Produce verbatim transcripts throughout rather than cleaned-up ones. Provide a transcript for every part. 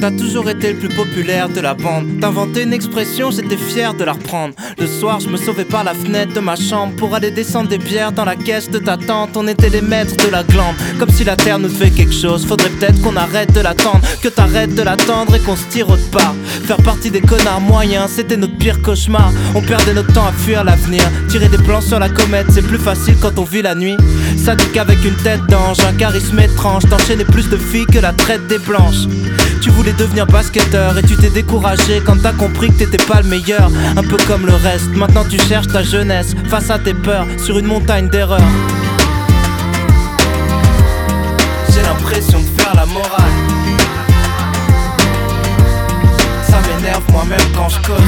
T'as toujours été le plus populaire de la bande. T'inventais une expression, j'étais fier de la reprendre. Le soir, je me sauvais par la fenêtre de ma chambre pour aller descendre des bières dans la caisse de ta tante. On était les maîtres de la glande, comme si la terre nous devait quelque chose. Faudrait peut-être qu'on arrête de l'attendre, que t'arrêtes de l'attendre et qu'on se tire autre part. Faire partie des connards moyens, c'était notre pire cauchemar. On perdait notre temps à fuir l'avenir. Tirer des plans sur la comète, c'est plus facile quand on vit la nuit. Sadique avec une tête d'ange, un charisme étrange. T'enchaînais plus de filles que la traite des blanches. Tu voulais devenir basketteur et tu t'es découragé quand t'as compris que t'étais pas le meilleur. Un peu comme le reste, maintenant tu cherches ta jeunesse face à tes peurs, sur une montagne d'erreurs. J'ai l'impression de faire la morale. Ça m'énerve moi-même quand je cause.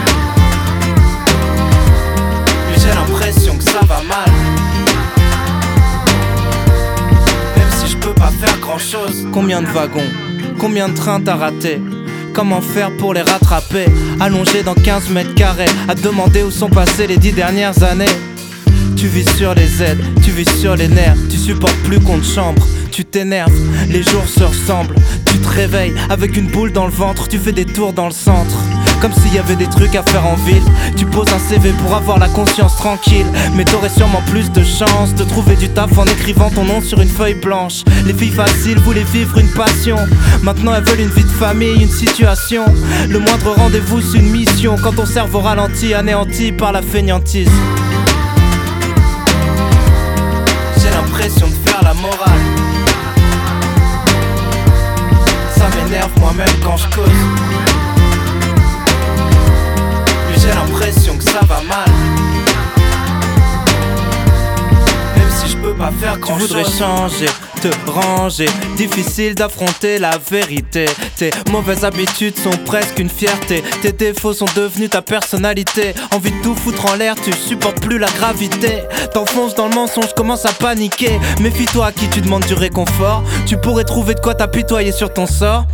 Mais j'ai l'impression que ça va mal. Même si je peux pas faire grand chose. Combien de wagons, combien de trains t'as raté? Comment faire pour les rattraper? Allongé dans quinze mètres carrés, à demander où sont passées les dix dernières années. Tu vis sur les aides, tu vis sur les nerfs. Tu supportes plus qu'on te chambre, tu t'énerves. Les jours se ressemblent, tu te réveilles avec une boule dans le ventre. Tu fais des tours dans le centre, comme s'il y avait des trucs à faire en ville. Tu poses un C V pour avoir la conscience tranquille, mais t'aurais sûrement plus de chance de trouver du taf en écrivant ton nom sur une feuille blanche. Les filles faciles voulaient vivre une passion, maintenant elles veulent une vie de famille, une situation. Le moindre rendez-vous c'est une mission, quand ton cerveau ralentit, anéanti par la fainéantise. J'ai l'impression de faire la morale. Ça m'énerve moi-même quand je cause. Mais j'ai l'impression que ça va mal. Même si je peux pas faire grand chose. Tu voudrais changer, te ranger. Difficile d'affronter la vérité. Tes mauvaises habitudes sont presque une fierté. Tes défauts sont devenus ta personnalité. Envie de tout foutre en l'air, tu supportes plus la gravité. T'enfonces dans le mensonge, commence à paniquer. Méfie-toi à qui tu demandes du réconfort. Tu pourrais trouver de quoi t'apitoyer sur ton sort.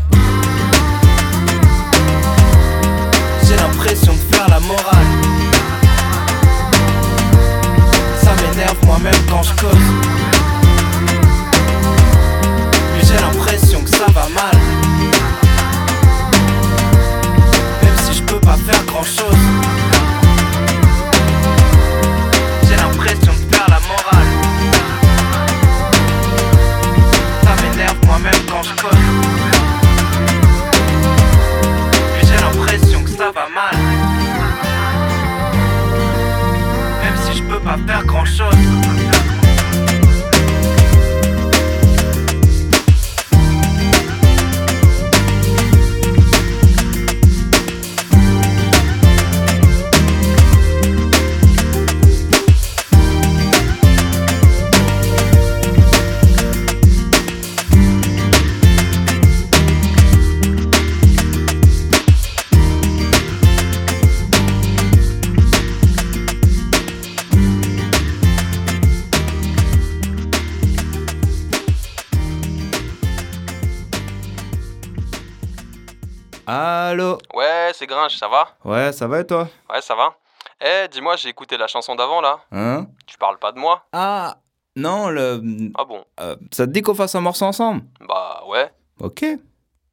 J'ai l'impression de faire la morale. Ça m'énerve moi-même quand je cause. Mais j'ai l'impression que ça va mal. Même si je peux pas faire grand chose. J'ai l'impression de faire la morale. Ça m'énerve moi-même quand je cause. Mais j'ai l'impression que ça va mal. Même si je peux pas faire grand chose. Allô? Ouais, c'est Grinch, ça va? Ouais, ça va et toi? Ouais, ça va. Eh, dis-moi, j'ai écouté la chanson d'avant, là. Hein? Tu parles pas de moi? Ah, non, le... Ah bon? Euh, ça te dit qu'on fasse un morceau ensemble? Bah ouais. Ok.